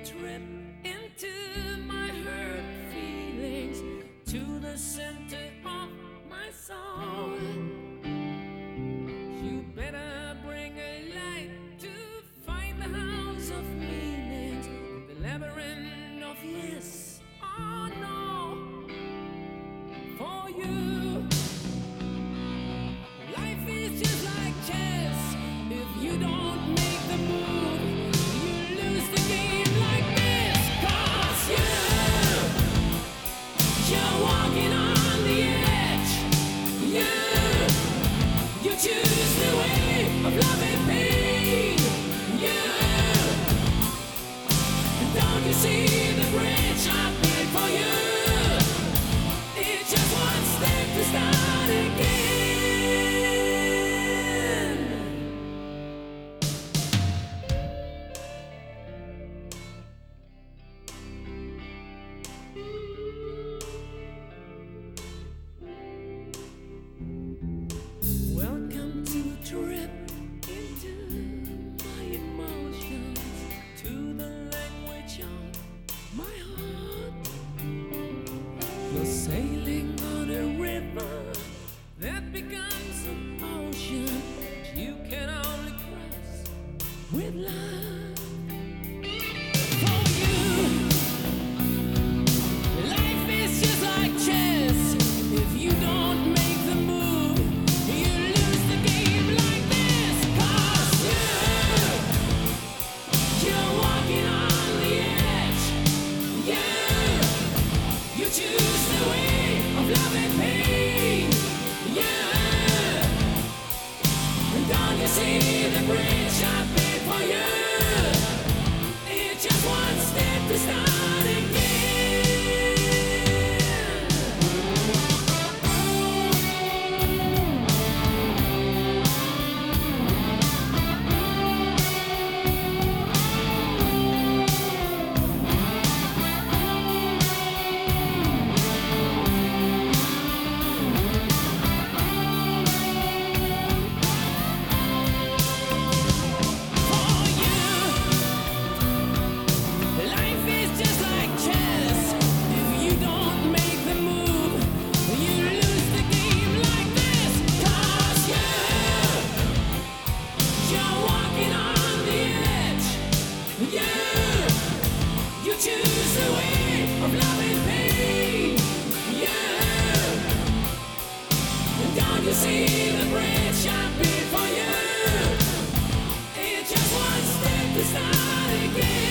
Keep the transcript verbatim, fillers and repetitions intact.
trip into my hurt feelings, to the center of my soul. You better bring a light to find the house of meanings, the labyrinth of yes or no. For you, life is just like chess. If you don't make the move, you lose the game like this. 'Cause you, you're walking on the edge. You, you choose the way of love and pain. You, don't you see the bridge I built for you? It's just one step to start again. Welcome to a trip into my emotions, to the language of my heart. You're sailing on a river that becomes an ocean you can only cross with love. For you, life is just like chess. If you don't make the move, you lose the game like this. 'Cause you, you're walking on the edge. You, you choose the way of love and pain. Yeah, don't you see the bridge I paid for you? It's just one step to start again. Choose the way of love and pain. Yeah, don't you see the bridge I built for you? It's just one step to start again.